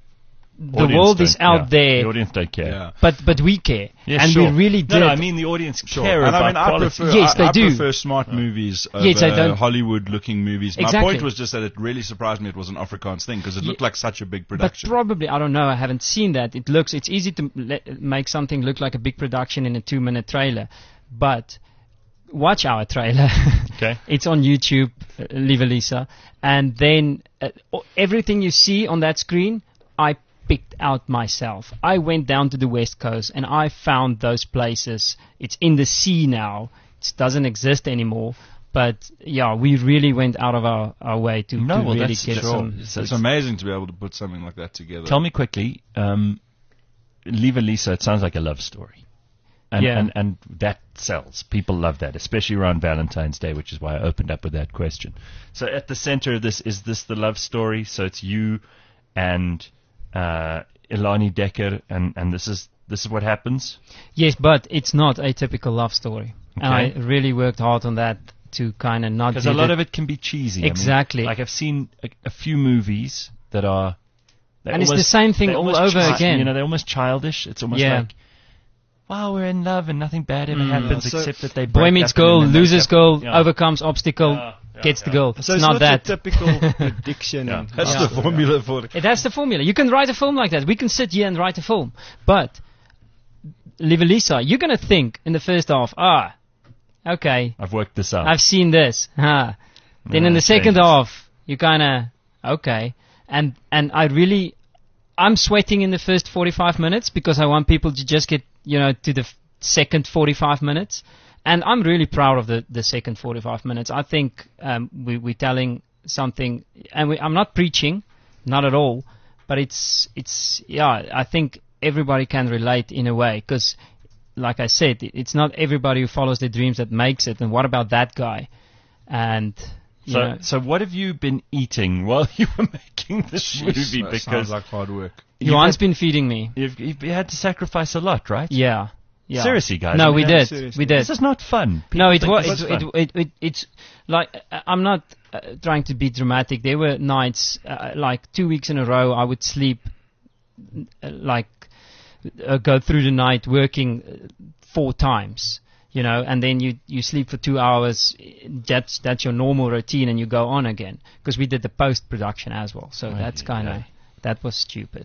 The Audience world is don't- out yeah, there, The audience don't care. Yeah. but but we care, Yeah, and sure. we really No, did. no, I mean the audience care And about I mean, I quality. prefer, Yes, I, they I do. prefer smart movies over Yes, they don't- Hollywood-looking movies. My Exactly. point was just that it really surprised me it was an Afrikaans thing because it Ye- looked like such a big But production. probably, I don't know, I haven't seen that. It looks, it's easy to le- make something look like a big production in a two minute trailer. But watch our trailer. Okay. It's on YouTube, uh, Lieve Lisa. And then uh, o- everything you see on that screen, I picked out myself. I went down to the West Coast and I found those places. It's in the sea now. It doesn't exist anymore. But yeah, we really went out of our, our way to, No, to well, really that's- get that's- some. it's- It's amazing to be able to put something like that together. Tell me quickly, um, Lieve Lisa, it sounds like a love story. And, Yeah. and, and that sells. People love that, especially around Valentine's Day, which is why I opened up with that question. So at the center of this, is this the love story? So it's you and uh, Jelani Dekker, and, and this is this is what happens? Yes, but it's not a typical love story. And I Okay. really worked hard on that to kind of not Because do a lot the- of it can be cheesy. I mean, Exactly. like I've seen a, a few movies that are. they're And it's the almost- same thing they're all almost over chi- again. You know, they're almost childish. It's almost Yeah. like, wow, we're in love and nothing bad ever Mm. happens Yeah, so except that they break Boy meets up and girl, then they loses make up. girl, Yeah. overcomes obstacle, Yeah, yeah, gets the yeah. girl. So it's it's not not that. the typical addiction. Yeah. and- That's Yeah. the formula for it. It has the formula. You can write a film like that. We can sit here and write a film. But, Livelisa, you're going to think in the first half, ah, okay, I've worked this out. I've seen this. Huh. Then in Yeah, the second thanks. half, you kind of, okay. And, and I really, I'm sweating in the first forty-five minutes because I want people to just get, you know, to the f- second forty-five minutes. And I'm really proud of the, the second forty-five minutes. I think um, we, we're telling something, and we, I'm not preaching, not at all, but it's, it's yeah, I think everybody can relate in a way, because, like I said, it, it's not everybody who follows their dreams that makes it, and what about that guy? And, you So, know, so what have you been eating while you were making this movie? That Because sounds like hard work. you've Johan's had- been feeding me. you've, you've had to sacrifice a lot, right? Yeah. Yeah. Seriously, guys. No, I mean, we that's- did. seriously. We did. This is not fun. No, it People was. think It, this is it, fun. it, it, it's like uh, I'm not uh, trying to be dramatic. There were nights, uh, like two weeks in a row, I would sleep, uh, like uh, go through the night working uh, four times. You know, and then you you sleep for two hours. That's that's your normal routine, and you go on again, because we did the post production as well. So that's kind of yeah. that was stupid.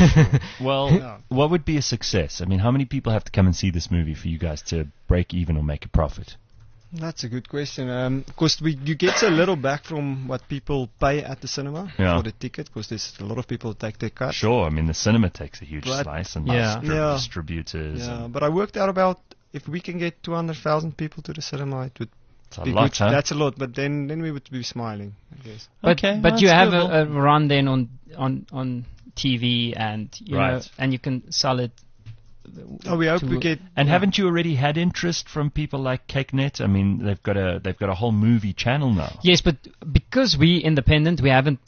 Well, Yeah. what would be a success? I mean, how many people have to come and see this movie for you guys to break even or make a profit? That's a good question. Um, because we you get a little back from what people pay at the cinema Yeah. for the ticket, because there's a lot of people who take their cut. Sure, I mean, the cinema takes a huge But- slice, and Yeah. distri- Yeah. distributors. Yeah, and but I worked out about if we can get two hundred thousand people to the cinema, it would it's a be lot, good. huh? That's a lot, but then then we would be smiling, I guess. But Okay, but that's you have doable. a, a run then on on on T V, and you know, Right. and you can sell it. Oh, we hope to- we get. And yeah. haven't you already had interest from people like CakeNet? I mean, they've got a they've got a whole movie channel now. Yes, but because we independent, we haven't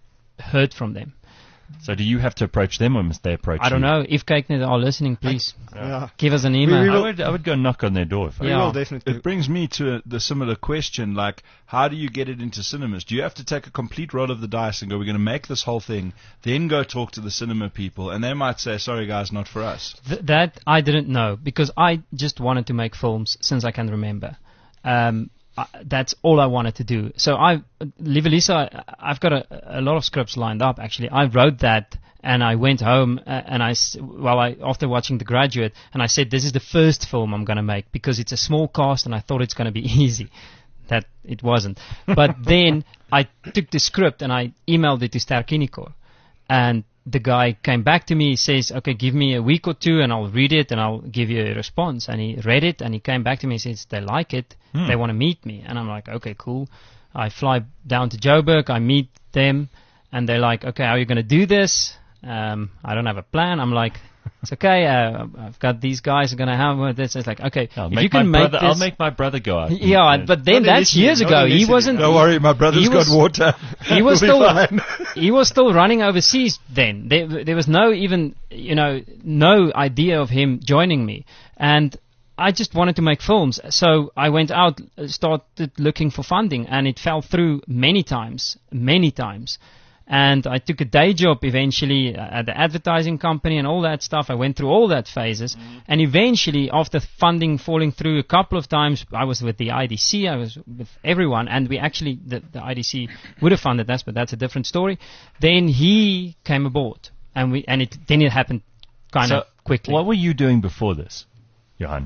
heard from them. So do you have to approach them, or must they approach I don't you? know if CakeNet are listening. Please Yeah, give us an we email. will- I would I would go knock on their door. If I we Yeah. will definitely. It brings me to a, the similar question, like, how do you get it into cinemas? Do you have to take a complete roll of the dice and go, we're going to make this whole thing, then go talk to the cinema people, and they might say, sorry guys, not for us. Th- that I didn't know, because I just wanted to make films since I can remember. Um, I, that's all I wanted to do. So I, Livelisa, I've got a, a lot of scripts lined up. Actually, I wrote that, and I went home uh, and I, s- well, I after watching The Graduate, and I said, this is the first film I'm going to make, because it's a small cast, and I thought it's going to be easy. That it wasn't. But then I took the script and I emailed it to Ster-Kinekor, and the guy came back to me. He says, okay, give me a week or two and I'll read it and I'll give you a response. And he read it and he came back to me and says, they like it. Hmm. They want to meet me. And I'm like, okay, cool. I fly down to Joburg. I meet them and they're like, okay, how are you going to do this? Um, I don't have a plan. I'm like, it's okay. Uh, I've got these guys are going to have this. It's like, okay, I'll if make you can my make brother, this. I'll make my brother go out. Yeah, but then Not that's initially, years not ago. He initially. wasn't. Don't worry, my brother's he was- got water. He was We'll still be fine. he was still running overseas then. There, there was no even you know no idea of him joining me, and I just wanted to make films. So I went out, uh, started looking for funding, and it fell through many times, many times. And I took a day job eventually at the advertising company and all that stuff. I went through all that phases. Mm-hmm. And eventually, after funding falling through a couple of times, I was with the I D C, I was with everyone. And we actually, the, the I D C would have funded us, but that's a different story. Then he came aboard. And we and it then it happened kind So of quickly. what were you doing before this, Johan?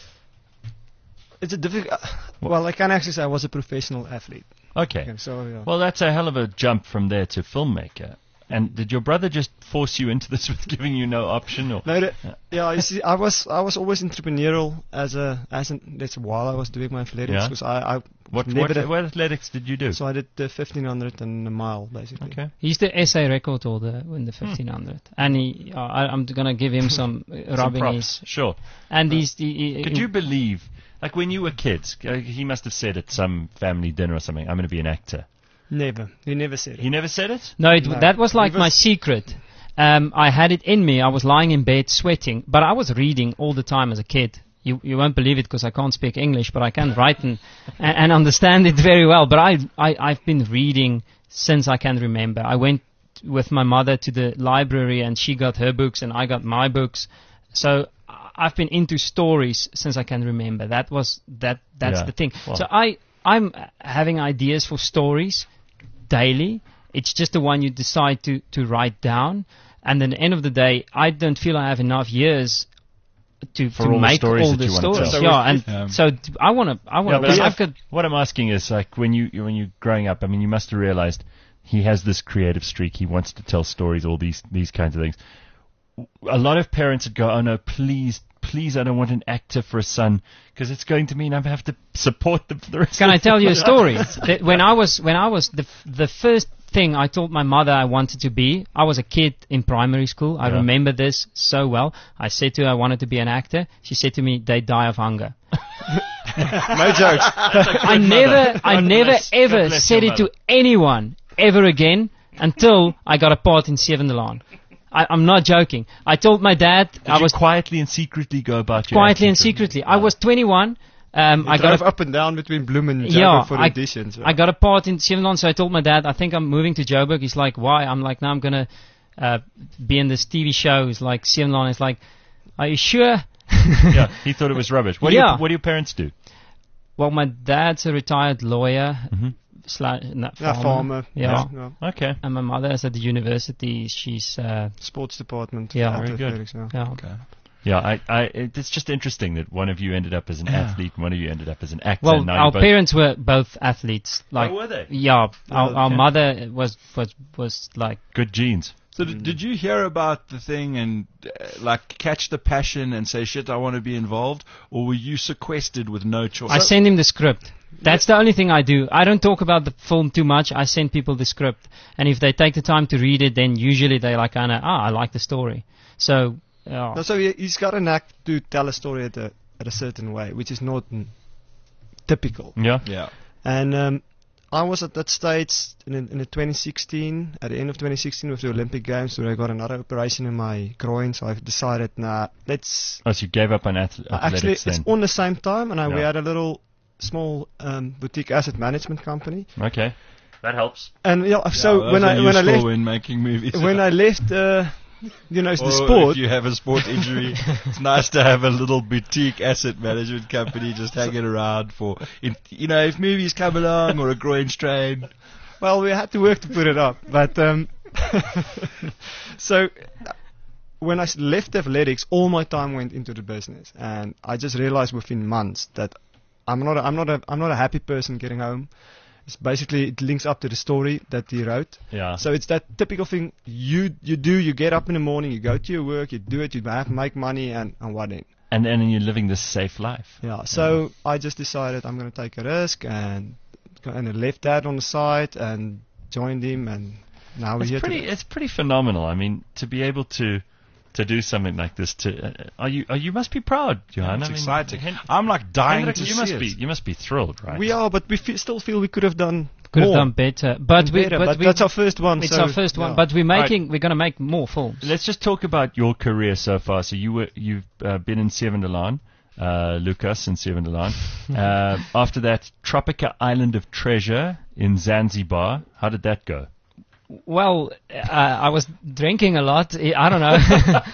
It's a difficult. Well, I can actually say I was a professional athlete. Okay. Okay, so yeah. Well, that's a hell of a jump from there to filmmaker. And did your brother just force you into this with giving you no option? Or No, the, yeah, you see, I was I was always entrepreneurial as a as an that's while I was doing my athletics, Yeah. because I, I what, never what, did- what athletics did you do? so I did the fifteen hundred and a mile basically. Okay. He's the S A record holder in the fifteen hundred. And he, uh, I, I'm going to give him some uh, Some rubbing props. his. Sure. And he's. He, he, Could you believe, like when you were kids, uh, he must have said at some family dinner or something, I'm going to be an actor. Never, he never said it. He never said it? No, it, No. that was like He my was- secret. Um, I had it in me. I was lying in bed sweating, but I was reading all the time as a kid. you you won't believe it because I can't speak English, but I can write and and, and understand it very well. But I, I I've been reading since I can remember. I went with my mother to the library, and she got her books, and I got my books. So I've been into stories since I can remember. That was that. That's Yeah. the thing. Well. So I I'm having ideas for stories daily. It's just the one you decide to to write down, and then at the end of the day, I don't feel I have enough years to For to all the make stories all that the you wanna stories. tell. Yeah, and Yeah. so d- I want to. I Yeah, want but to. I've, I've got. what I'm asking is, like, when you when you're growing up, I mean, you must have realized he has this creative streak. He wants to tell stories, all these these kinds of things. A lot of parents would go, "Oh no, please, please, I don't want an actor for a son, because it's going to mean I have to support them for the rest." Can of I tell you a their story? lives." That when I was when I was the f- the first thing I told my mother I wanted to be, I was a kid in primary school. I Yeah. remember this so well. I said to her I wanted to be an actor. She said to me, "They die of hunger." No jokes. I never, I God never bless- God ever bless said your it to anyone ever again until I got a part in Seven Laan. I, I'm not joking. I told my dad Did I you was quietly and secretly go about your quietly acting and career? secretly. I was twenty-one. Um, I I got drove a, up and down between Bloem and Joburg yeah, for I, auditions. I got a part in Seven Laan, so I told my dad, I think I'm moving to Joburg. He's like, why? I'm like, no, I'm gonna uh, be in this T V show. He's like, Seven Laan. He's like, are you sure? Yeah, he thought it was rubbish. What do Yeah. you, what do your parents do? Well, my dad's a retired lawyer. Mhm. Sla- no, Yeah, farmer. farmer. Yeah. yeah. Okay. And my mother is at the university. She's uh, Sports department. Yeah. Out Very of good. Felix, yeah. yeah. Okay. Yeah, I, I, it- it's just interesting that one of you ended up as an athlete and one of you ended up as an actor. Well, and now our you're both- parents were both athletes. Like, Oh, were they? yeah, our, our okay. mother was was was like, Good genes. So d- did you hear about the thing and uh, like catch the passion and say, shit, I want to be involved? Or were you sequestered with no choice? I send him the script. That's the only thing I do. I don't talk about the film too much. I send people the script, and if they take the time to read it, then usually they like, kind of, ah, I like the story. So, yeah. No, so he, he's got a knack to tell a story at a at a certain way, which is not mm, typical. Yeah. Yeah. And um, I was at that stage in, in the twenty sixteen, at the end of twenty sixteen with the Olympic Games, where I got another operation in my groin. So I've decided, nah, let's. Oh, so you gave up on ath- Actually, athletics it's then? on the same time, and I, we Yeah. had a little small um, boutique asset management company. Okay. That helps. And yeah, so Yeah, when those I are when I useful left when making movies. when I left, uh, you know, the Or sport. if you have a sport injury, it's nice to have a little boutique asset management company just hanging around for, in, you know, if movies come along or a groin strain. Well, we had to work to put it up, but um, so uh, when I s- left athletics, all my time went into the business, and I just realized within months that I'm not a, I'm not a I'm not a happy person getting home. It's basically it links up to the story that he wrote. Yeah. So it's that typical thing you you do. You get up in the morning, you go to your work, you do it, you have make money, and and what then? And then you're living this safe life. Yeah. So I just decided I'm going to take a risk, and and I left that on the side and joined him, and now we're It's here. pretty. today. It's pretty phenomenal. I mean, to be able to to do something like this. To uh, are you? Are you must be proud, Johan. It's I mean, exciting. Hen- I'm like dying Hendrik, to you see must it. be. You must be thrilled, right? We are, but we fe- still feel we could have done Could have more. done better, but we, better, but, but we, that's our first one. it's so, our first one. yeah. But we're Right. making, we're going to make more films. Let's just talk about your career so far. So you were you've uh, been in Seven Laan, uh, Lucas in Seven Laan. uh, after that, Tropica Island of Treasure in Zanzibar. How did that go? Well, uh, I was drinking a lot. I don't know.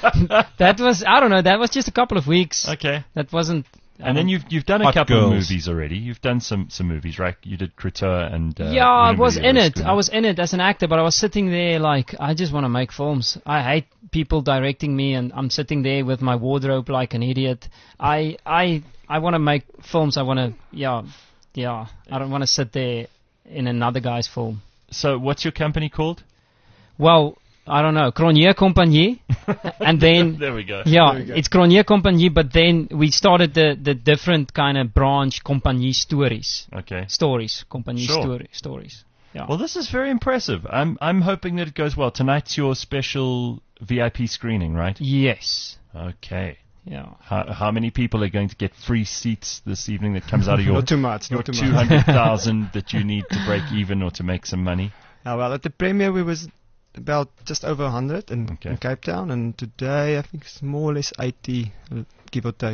That was, I don't know. That was just a couple of weeks. Okay. That wasn't. And then you've you've done a Hot couple of girls. movies already. You've done some, some movies, right? You did Creteur and uh, yeah, I William was Lee in Ellis it. Schooner. I was in it as an actor, but I was sitting there like, I just want to make films. I hate people directing me, and I'm sitting there with my wardrobe like an idiot. I I I want to make films. I want to, yeah, yeah. I don't want to sit there in another guy's film. So what's your company called? Well, I don't know, Cronje Compagnie, and then There we go. yeah, There we go. it's Cronje Compagnie, but then we started the the different kind of branch Compagnie stories, Okay. stories, Compagnie Sure. story, stories. Yeah. Well, this is very impressive. I'm I'm hoping that it goes well. Tonight's your special V I P screening, right? Yes. Okay. Yeah. How, how many people are going to get free seats this evening that comes out of your Not too much. your Not too two much. hundred thousand that you need to break even or to make some money? Ah, well, at the premiere we was about just over one hundred in, Okay. in Cape Town, and today I think it's more or less eighty, uh, give or take.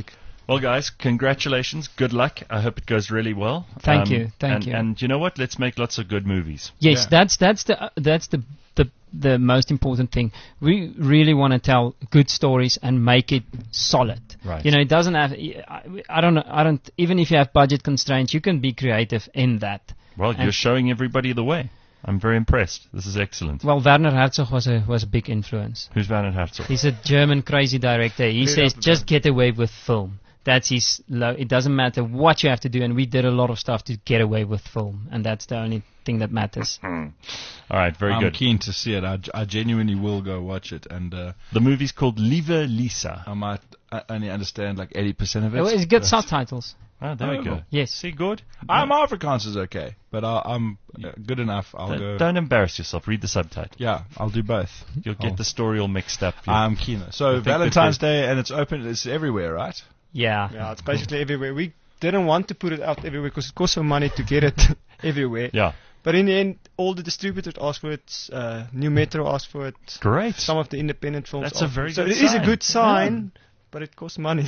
Well, guys, congratulations. Good luck. I hope it goes really well. Thank you, thank and, you. And you know what? Let's make lots of good movies. Yes, Yeah. that's that's the uh, that's the the the most important thing. We really want to tell good stories and make it solid. Right. You know, it doesn't have. I, I don't know. I don't. Even if you have budget constraints, you can be creative in that. Well, And- you're showing everybody the way. I'm very impressed. This is excellent. Well, Werner Herzog was a was a big influence. Who's Werner Herzog? He's a German crazy director. He says just get away with film. That's his. Lo- it doesn't matter what you have to do, and we did a lot of stuff to get away with film, and that's the only thing that matters. All right, very I'm good. keen to see it. I, I genuinely will go watch it, and uh, The movie's called Lieve Lisa. I might uh, only understand like eighty percent of it. Oh, it's got but- subtitles. Oh, there Oh. we go. Yes. See, good. I'm Afrikaans is okay, but I, I'm uh, good enough. I'll Don't, go. don't embarrass yourself. Read the subtitle. Yeah, I'll do both. You'll I'll- get the story all mixed up. You- I'm keen. I So think Valentine's that Day, and it's open. It's everywhere, right? Yeah. Yeah, it's basically everywhere. We didn't want to put it out everywhere because it costs some money to get it everywhere. yeah. But in the end, all the distributors asked for it. Uh, New Metro asked for it. Great. Some of the independent films. That's a asked for very it. So good it is sign. a good sign, but it costs money.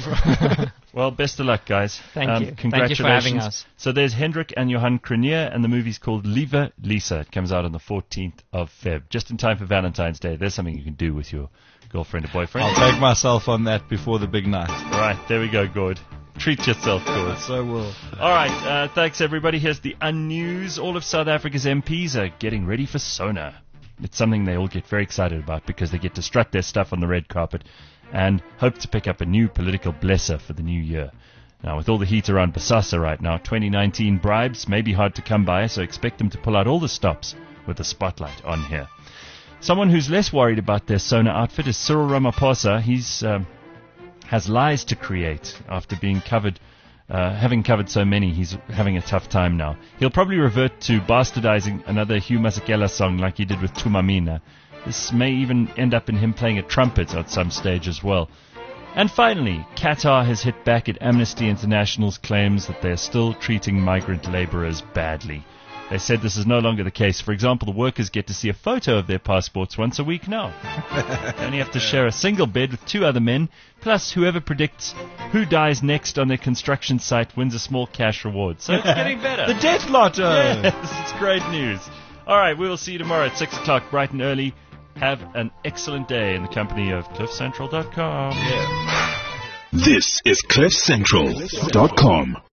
Well, best of luck, guys. Thank um, you. Thank you for Congratulations. having us. So there's Hendrik and Johan Krenier, and the movie's called Lieve Lisa. It comes out on the fourteenth of February, just in time for Valentine's Day. There's something you can do with your girlfriend or boyfriend. I'll take myself on that before the big night. All right, there we go, Gord. Treat yourself, Gord. So will. All right, uh, thanks, everybody. Here's the unnews. All of South Africa's M Ps are getting ready for SONA. It's something they all get very excited about because they get to strut their stuff on the red carpet and hope to pick up a new political blesser for the new year. Now, with all the heat around Bosasa right now, twenty nineteen bribes may be hard to come by, so expect them to pull out all the stops with the spotlight on here. Someone who's less worried about their SONA outfit is Cyril Ramaphosa. He's um, has lies to create after being covered, uh, having covered so many. He's having a tough time now. He'll probably revert to bastardizing another Hugh Masekela song like he did with Tumamina. This may even end up in him playing a trumpet at some stage as well. And finally, Qatar has hit back at Amnesty International's claims that they're still treating migrant laborers badly. They said this is no longer the case. For example, the workers get to see a photo of their passports once a week now. They only have to share a single bed with two other men, plus whoever predicts who dies next on their construction site wins a small cash reward. So it's getting better. The Death Lotto. Yes, it's great news. All right, we will see you tomorrow at six o'clock, bright and early. Have an excellent day in the company of cliff central dot com. This is cliff central dot com.